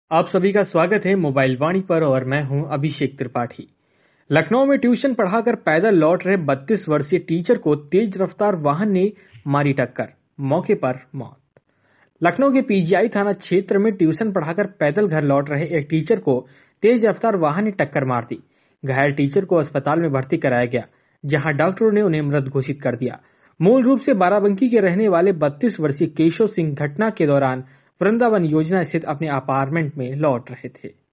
आप सभी का स्वागत है मोबाइल वाणी पर और मैं हूं अभिषेक त्रिपाठी। लखनऊ में ट्यूशन पढ़ाकर पैदल लौट रहे 32 वर्षीय टीचर को तेज रफ्तार वाहन ने मारी टक्कर, मौके पर मौत। लखनऊ के पीजीआई थाना क्षेत्र में ट्यूशन पढ़ाकर पैदल घर लौट रहे एक टीचर को तेज रफ्तार वाहन ने टक्कर मार दी। घायल टीचर को अस्पताल में भर्ती कराया गया, जहां डॉक्टरों ने उन्हें मृत घोषित कर दिया। मूल रूप से बाराबंकी के रहने वाले 32 वर्षीय केशव सिंह घटना के दौरान वृंदावन योजना स्थित अपने अपार्टमेंट में लौट रहे थे।